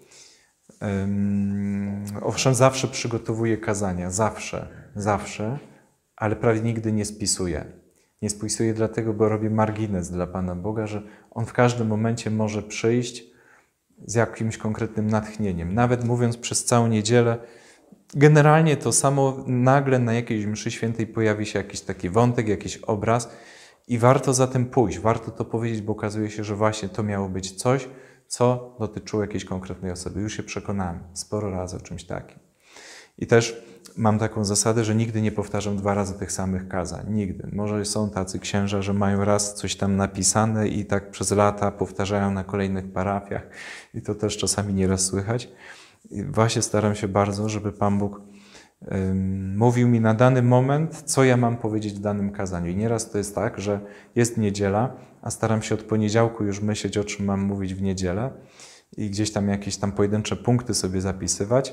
um, owszem, zawsze przygotowuję kazania, zawsze, zawsze, ale prawie nigdy nie spisuję. Nie spisuję dlatego, bo robię margines dla Pana Boga, że On w każdym momencie może przyjść z jakimś konkretnym natchnieniem. Nawet mówiąc przez całą niedzielę, generalnie to samo, nagle na jakiejś mszy świętej pojawi się jakiś taki wątek, jakiś obraz i warto za tym pójść, warto to powiedzieć, bo okazuje się, że właśnie to miało być coś, co dotyczyło jakiejś konkretnej osoby. Już się przekonałem sporo razy o czymś takim. I też mam taką zasadę, że nigdy nie powtarzam dwa razy tych samych kazań. Nigdy. Może są tacy księża, że mają raz coś tam napisane i tak przez lata powtarzają na kolejnych parafiach. I to też czasami nieraz słychać. I właśnie staram się bardzo, żeby Pan Bóg um, mówił mi na dany moment, co ja mam powiedzieć w danym kazaniu. I nieraz to jest tak, że jest niedziela, a staram się od poniedziałku już myśleć, o czym mam mówić w niedzielę i gdzieś tam jakieś tam pojedyncze punkty sobie zapisywać.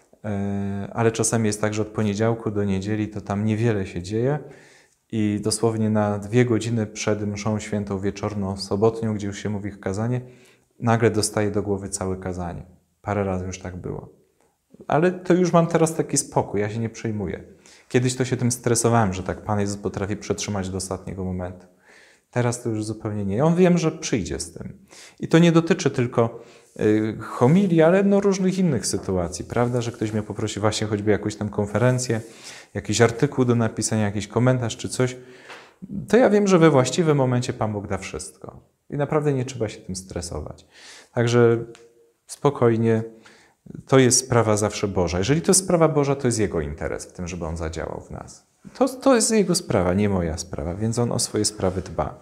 Ale czasami jest tak, że od poniedziałku do niedzieli to tam niewiele się dzieje i dosłownie na dwie godziny przed mszą świętą wieczorną, sobotnią, gdzie już się mówi kazanie, nagle dostaję do głowy całe kazanie. Parę razy już tak było. Ale to już mam teraz taki spokój, ja się nie przejmuję. Kiedyś to się tym stresowałem, że tak Pan Jezus potrafi przetrzymać do ostatniego momentu. Teraz to już zupełnie nie. On wiem, że przyjdzie z tym. I to nie dotyczy tylko homilii, ale no różnych innych sytuacji, prawda, że ktoś mnie poprosi właśnie choćby jakąś tam konferencję, jakiś artykuł do napisania, jakiś komentarz czy coś, to ja wiem, że we właściwym momencie Pan Bóg da wszystko. I naprawdę nie trzeba się tym stresować. Także spokojnie, to jest sprawa zawsze Boża. Jeżeli to jest sprawa Boża, to jest Jego interes w tym, żeby On zadziałał w nas. To, to jest Jego sprawa, nie moja sprawa, więc On o swoje sprawy dba.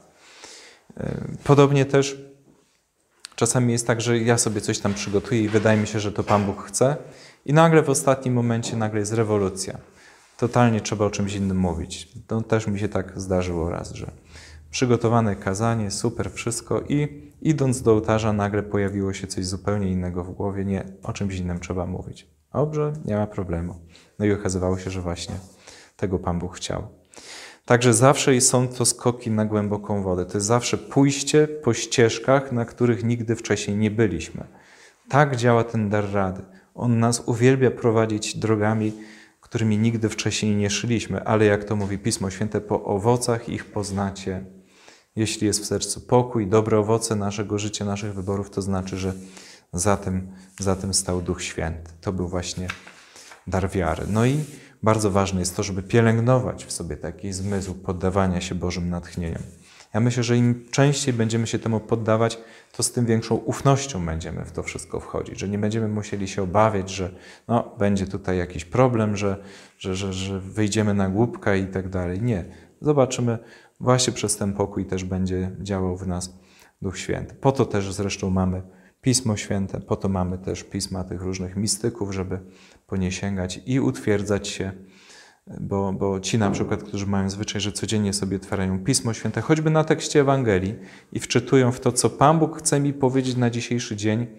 Podobnie też czasami jest tak, że ja sobie coś tam przygotuję i wydaje mi się, że to Pan Bóg chce i nagle w ostatnim momencie nagle jest rewolucja. Totalnie trzeba o czymś innym mówić. To też mi się tak zdarzyło raz, że przygotowane kazanie, super, wszystko i idąc do ołtarza nagle pojawiło się coś zupełnie innego w głowie. Nie, o czymś innym trzeba mówić. Dobrze, nie ma problemu. No i okazywało się, że właśnie tego Pan Bóg chciał. Także zawsze są to skoki na głęboką wodę. To jest zawsze pójście po ścieżkach, na których nigdy wcześniej nie byliśmy. Tak działa ten dar rady. On nas uwielbia prowadzić drogami, którymi nigdy wcześniej nie szliśmy, ale jak to mówi Pismo Święte, po owocach ich poznacie. Jeśli jest w sercu pokój, dobre owoce naszego życia, naszych wyborów, to znaczy, że za tym, za tym stał Duch Święty. To był właśnie dar wiary. No i bardzo ważne jest to, żeby pielęgnować w sobie taki zmysł poddawania się Bożym natchnieniom. Ja myślę, że im częściej będziemy się temu poddawać, to z tym większą ufnością będziemy w to wszystko wchodzić, że nie będziemy musieli się obawiać, że no, będzie tutaj jakiś problem, że, że, że, że wyjdziemy na głupka i tak dalej. Nie. Zobaczymy, właśnie przez ten pokój też będzie działał w nas Duch Święty. Po to też zresztą mamy Pismo Święte, po to mamy też pisma tych różnych mistyków, żeby po nie sięgać i utwierdzać się, bo, bo ci na przykład, którzy mają zwyczaj, że codziennie sobie otwierają Pismo Święte, choćby na tekście Ewangelii i wczytują w to, co Pan Bóg chce mi powiedzieć na dzisiejszy dzień,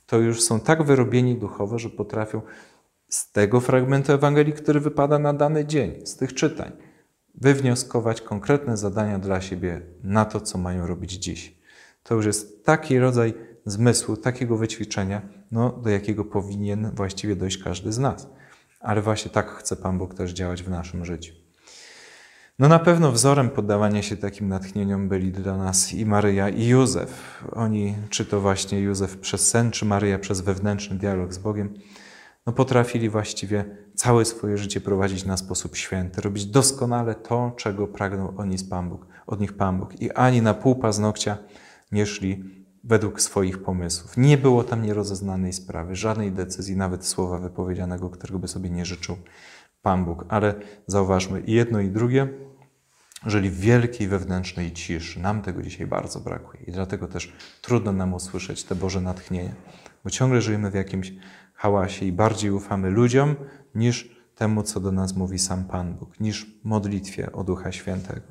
to już są tak wyrobieni duchowo, że potrafią z tego fragmentu Ewangelii, który wypada na dany dzień, z tych czytań, wywnioskować konkretne zadania dla siebie na to, co mają robić dziś. To już jest taki rodzaj zmysłu, takiego wyćwiczenia, no, do jakiego powinien właściwie dojść każdy z nas. Ale właśnie tak chce Pan Bóg też działać w naszym życiu. No na pewno wzorem poddawania się takim natchnieniom byli dla nas i Maryja, i Józef. Oni, czy to właśnie Józef przez sen, czy Maryja przez wewnętrzny dialog z Bogiem, no potrafili właściwie całe swoje życie prowadzić na sposób święty, robić doskonale to, czego pragnął oni z Pan Bóg, od nich Pan Bóg. I ani na pół paznokcia nie szli według swoich pomysłów. Nie było tam nierozeznanej sprawy, żadnej decyzji, nawet słowa wypowiedzianego, którego by sobie nie życzył Pan Bóg. Ale zauważmy, i jedno, i drugie żyli w wielkiej wewnętrznej ciszy. Nam tego dzisiaj bardzo brakuje i dlatego też trudno nam usłyszeć te Boże natchnienia, bo ciągle żyjemy w jakimś hałasie i bardziej ufamy ludziom niż temu, co do nas mówi sam Pan Bóg, niż modlitwie o Ducha Świętego.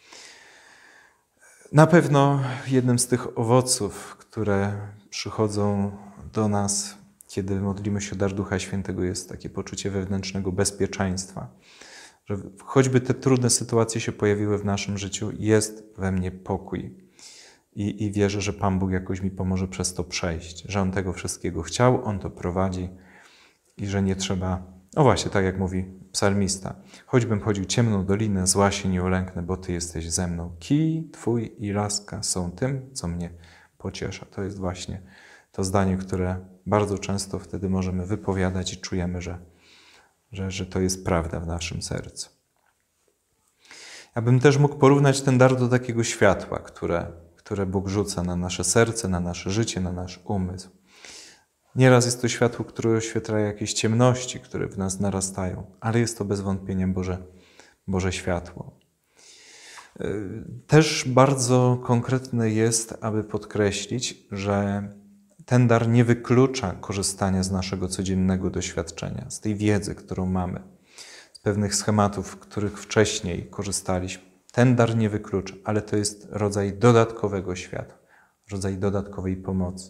Na pewno jednym z tych owoców, które przychodzą do nas, kiedy modlimy się o dar Ducha Świętego, jest takie poczucie wewnętrznego bezpieczeństwa. Że choćby te trudne sytuacje się pojawiły w naszym życiu, jest we mnie pokój. I, I wierzę, że Pan Bóg jakoś mi pomoże przez to przejść, że On tego wszystkiego chciał, On to prowadzi i że nie trzeba, no właśnie, tak jak mówi psalmista, choćbym chodził ciemną dolinę, zła się nie ulęknę, bo Ty jesteś ze mną. Kij Twój i laska są tym, co mnie pociesza. To jest właśnie to zdanie, które bardzo często wtedy możemy wypowiadać i czujemy, że, że, że to jest prawda w naszym sercu. Ja bym też mógł porównać ten dar do takiego światła, które, które Bóg rzuca na nasze serce, na nasze życie, na nasz umysł. Nieraz jest to światło, które oświetla jakieś ciemności, które w nas narastają, ale jest to bez wątpienia Boże, Boże światło. Też bardzo konkretne jest, aby podkreślić, że ten dar nie wyklucza korzystania z naszego codziennego doświadczenia, z tej wiedzy, którą mamy, z pewnych schematów, z których wcześniej korzystaliśmy. Ten dar nie wyklucza, ale to jest rodzaj dodatkowego światła, rodzaj dodatkowej pomocy.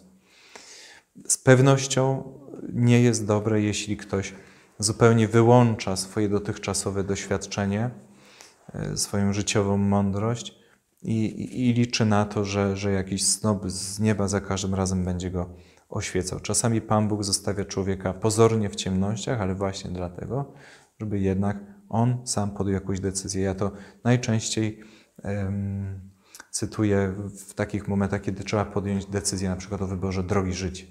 Z pewnością nie jest dobre, jeśli ktoś zupełnie wyłącza swoje dotychczasowe doświadczenie, swoją życiową mądrość i, i, i liczy na to, że, że jakiś snop z nieba za każdym razem będzie go oświecał. Czasami Pan Bóg zostawia człowieka pozornie w ciemnościach, ale właśnie dlatego, żeby jednak on sam podjął jakąś decyzję. Ja to najczęściej um, cytuję w takich momentach, kiedy trzeba podjąć decyzję na przykład o wyborze drogi życia.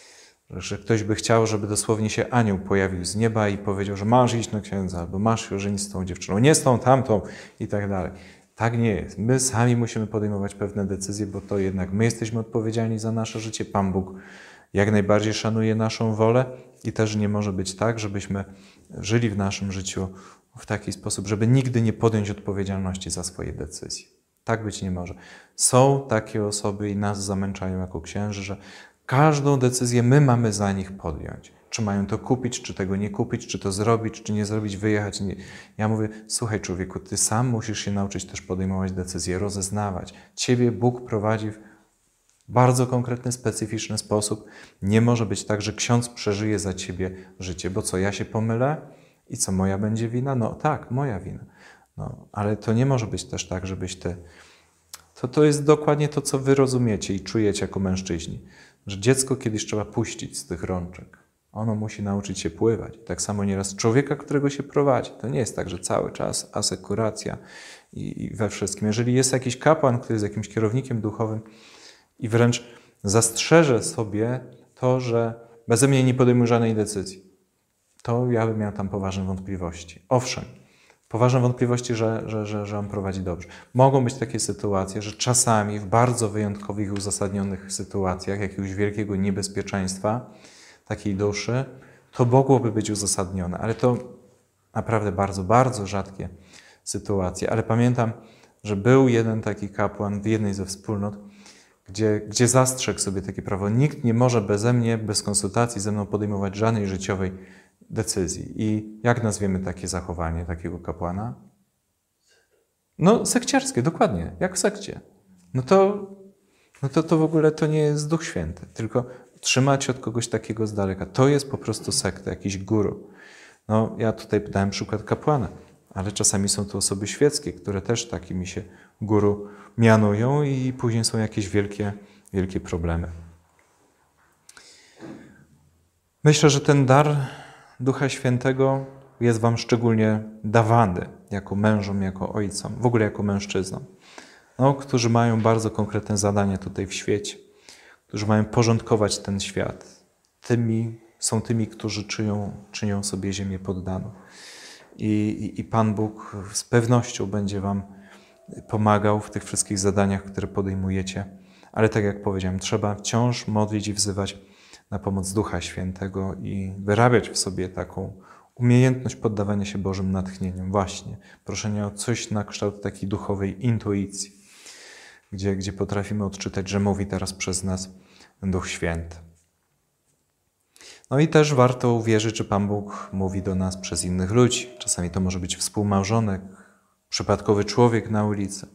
Że ktoś by chciał, żeby dosłownie się anioł pojawił z nieba i powiedział, że masz iść na księdza, albo masz się ożenić z tą dziewczyną, nie z tą, tamtą i tak dalej. Tak nie jest. My sami musimy podejmować pewne decyzje, bo to jednak my jesteśmy odpowiedzialni za nasze życie. Pan Bóg jak najbardziej szanuje naszą wolę i też nie może być tak, żebyśmy żyli w naszym życiu w taki sposób, żeby nigdy nie podjąć odpowiedzialności za swoje decyzje. Tak być nie może. Są takie osoby i nas zamęczają jako księży, że każdą decyzję my mamy za nich podjąć. Czy mają to kupić, czy tego nie kupić, czy to zrobić, czy nie zrobić, wyjechać. Nie. Ja mówię, słuchaj człowieku, ty sam musisz się nauczyć też podejmować decyzje, rozeznawać. Ciebie Bóg prowadzi w bardzo konkretny, specyficzny sposób. Nie może być tak, że ksiądz przeżyje za ciebie życie, bo co, ja się pomylę i co, moja będzie wina? No tak, moja wina. No, ale to nie może być też tak, żebyś ty... To, to jest dokładnie to, co wy rozumiecie i czujecie jako mężczyźni, że dziecko kiedyś trzeba puścić z tych rączek. Ono musi nauczyć się pływać. Tak samo nieraz człowieka, którego się prowadzi. To nie jest tak, że cały czas asekuracja i, i we wszystkim. Jeżeli jest jakiś kapłan, który jest jakimś kierownikiem duchowym i wręcz zastrzeże sobie to, że beze mnie nie podejmuje żadnej decyzji, to ja bym miał tam poważne wątpliwości. Owszem, poważne wątpliwości, że, że, że, że on prowadzi dobrze. Mogą być takie sytuacje, że czasami w bardzo wyjątkowych i uzasadnionych sytuacjach jakiegoś wielkiego niebezpieczeństwa takiej duszy, to mogłoby być uzasadnione, ale to naprawdę bardzo, bardzo rzadkie sytuacje. Ale pamiętam, że był jeden taki kapłan w jednej ze wspólnot, gdzie, gdzie zastrzegł sobie takie prawo. Nikt nie może beze mnie, bez konsultacji ze mną podejmować żadnej życiowej decyzji. I jak nazwiemy takie zachowanie takiego kapłana? No sekciarskie, dokładnie, jak w sekcie. No to, no to, to w ogóle to nie jest Duch Święty, tylko trzymać od kogoś takiego z daleka. To jest po prostu sekta, jakiś guru. No, ja tutaj podałem przykład kapłana, ale czasami są to osoby świeckie, które też takimi się guru mianują i później są jakieś wielkie, wielkie problemy. Myślę, że ten dar Ducha Świętego jest wam szczególnie dawany jako mężom, jako ojcom, w ogóle jako mężczyznom, no, którzy mają bardzo konkretne zadania tutaj w świecie, którzy mają porządkować ten świat. Tymi, są tymi, którzy czynią, czynią sobie ziemię poddaną. I, i, I Pan Bóg z pewnością będzie wam pomagał w tych wszystkich zadaniach, które podejmujecie. Ale tak jak powiedziałem, trzeba wciąż modlić i wzywać na pomoc Ducha Świętego i wyrabiać w sobie taką umiejętność poddawania się Bożym natchnieniom. Właśnie, proszenia o coś na kształt takiej duchowej intuicji, gdzie, gdzie potrafimy odczytać, że mówi teraz przez nas Duch Święty. No i też warto uwierzyć, że Pan Bóg mówi do nas przez innych ludzi. Czasami to może być współmałżonek, przypadkowy człowiek na ulicy.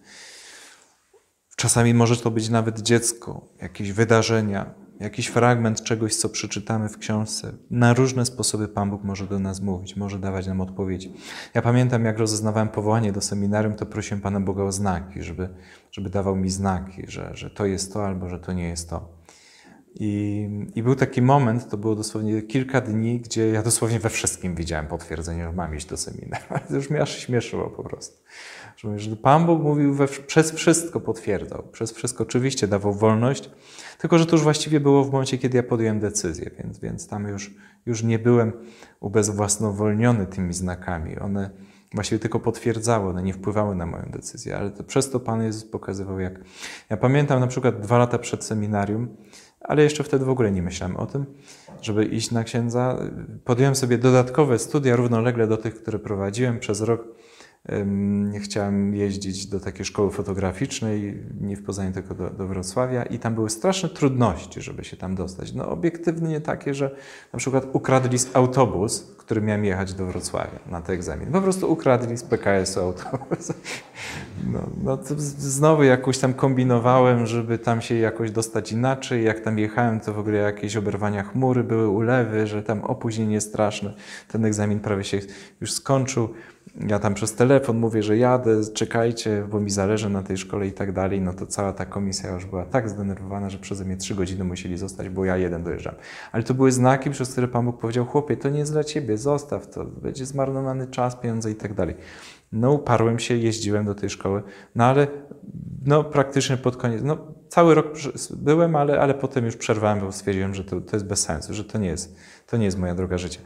Czasami może to być nawet dziecko, jakieś wydarzenia, jakiś fragment czegoś, co przeczytamy w książce. Na różne sposoby Pan Bóg może do nas mówić, może dawać nam odpowiedzi. Ja pamiętam, jak rozeznawałem powołanie do seminarium, to prosiłem Pana Boga o znaki, żeby, żeby dawał mi znaki, że, że to jest to albo że to nie jest to. I, I był taki moment, to było dosłownie kilka dni, gdzie ja dosłownie we wszystkim widziałem potwierdzenie, że mam iść do seminarium. To już mnie aż śmieszyło po prostu. Że, że Pan Bóg mówił, we, przez wszystko potwierdzał, przez wszystko oczywiście dawał wolność, tylko że to już właściwie było w momencie, kiedy ja podjąłem decyzję, więc, więc tam już, już nie byłem ubezwłasnowolniony tymi znakami. One właściwie tylko potwierdzały, one nie wpływały na moją decyzję, ale to przez to Pan Jezus pokazywał, jak... Ja pamiętam na przykład dwa lata przed seminarium, ale jeszcze wtedy w ogóle nie myślałem o tym, żeby iść na księdza. Podjąłem sobie dodatkowe studia równolegle do tych, które prowadziłem. Przez rok um, chciałem jeździć do takiej szkoły fotograficznej, nie w Poznaniu, tylko do, do Wrocławia i tam były straszne trudności, żeby się tam dostać. No obiektywnie takie, że na przykład ukradli autobus, który miałem jechać do Wrocławia na ten egzamin. Po prostu ukradli z P K S-u autobus. No, no to znowu jakoś tam kombinowałem, żeby tam się jakoś dostać inaczej. Jak tam jechałem, to w ogóle jakieś oberwania chmury, były ulewy, że tam opóźnienie straszne. Ten egzamin prawie się już skończył. Ja tam przez telefon mówię, że jadę, czekajcie, bo mi zależy na tej szkole i tak dalej. No to cała ta komisja już była tak zdenerwowana, że przeze mnie trzy godziny musieli zostać, bo ja jeden dojeżdżam. Ale to były znaki, przez które Pan Bóg powiedział, chłopie, to nie jest dla ciebie, zostaw to, będzie zmarnowany czas, pieniądze i tak dalej. No uparłem się, jeździłem do tej szkoły, no ale no praktycznie pod koniec, no cały rok byłem, ale, ale potem już przerwałem, bo stwierdziłem, że to, to jest bez sensu, że to nie jest, to nie jest moja droga życia.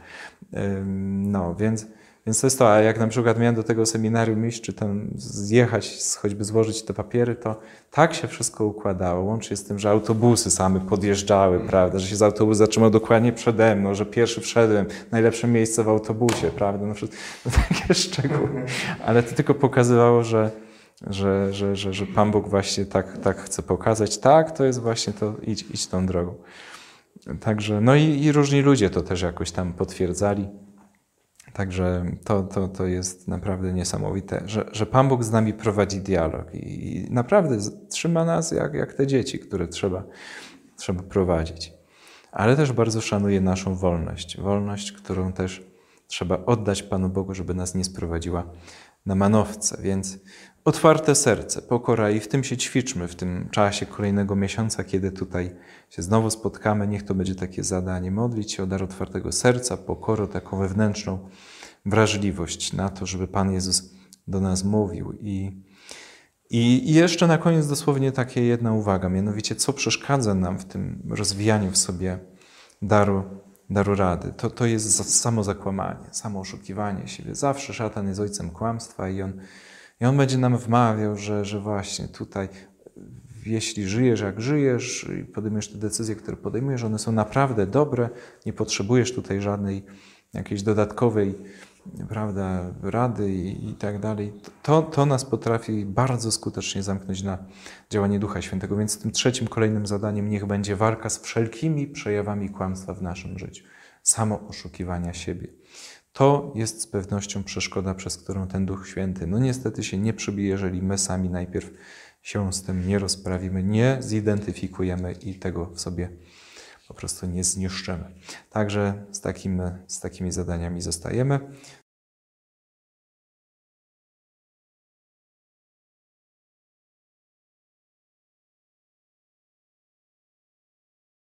No więc, więc to jest to, a jak na przykład miałem do tego seminarium iść, czy tam zjechać, choćby złożyć te papiery, to tak się wszystko układało, łącznie z tym, że autobusy same podjeżdżały, prawda, że się z autobus zatrzymał dokładnie przede mną, że pierwszy wszedłem, najlepsze miejsce w autobusie, prawda, no, no takie szczegóły, ale to tylko pokazywało, że Że, że, że, że Pan Bóg właśnie tak, tak chce pokazać. Tak, to jest właśnie to, idź, idź tą drogą. Także, no i, i różni ludzie to też jakoś tam potwierdzali. Także to, to, to jest naprawdę niesamowite, że, że Pan Bóg z nami prowadzi dialog i, i naprawdę trzyma nas jak, jak te dzieci, które trzeba, trzeba prowadzić. Ale też bardzo szanuje naszą wolność. Wolność, którą też trzeba oddać Panu Bogu, żeby nas nie sprowadziła na manowce. Więc otwarte serce, pokora i w tym się ćwiczmy w tym czasie kolejnego miesiąca, kiedy tutaj się znowu spotkamy. Niech to będzie takie zadanie. Modlić się o dar otwartego serca, pokorę, taką wewnętrzną wrażliwość na to, żeby Pan Jezus do nas mówił. I, i, i jeszcze na koniec dosłownie taka jedna uwaga, mianowicie co przeszkadza nam w tym rozwijaniu w sobie daru, daru rady. To, to jest samo zakłamanie, samo oszukiwanie siebie. Zawsze szatan jest ojcem kłamstwa i on I on będzie nam wmawiał, że, że właśnie tutaj, jeśli żyjesz jak żyjesz i podejmujesz te decyzje, które podejmujesz, one są naprawdę dobre, nie potrzebujesz tutaj żadnej jakiejś dodatkowej, prawda, rady i, i tak dalej. To, to nas potrafi bardzo skutecznie zamknąć na działanie Ducha Świętego. Więc tym trzecim, kolejnym zadaniem niech będzie walka z wszelkimi przejawami kłamstwa w naszym życiu. Samo oszukiwania siebie. To jest z pewnością przeszkoda, przez którą ten Duch Święty, no niestety się nie przybije, jeżeli my sami najpierw się z tym nie rozprawimy, nie zidentyfikujemy i tego w sobie po prostu nie zniszczymy. Także z, takim, z takimi zadaniami zostajemy.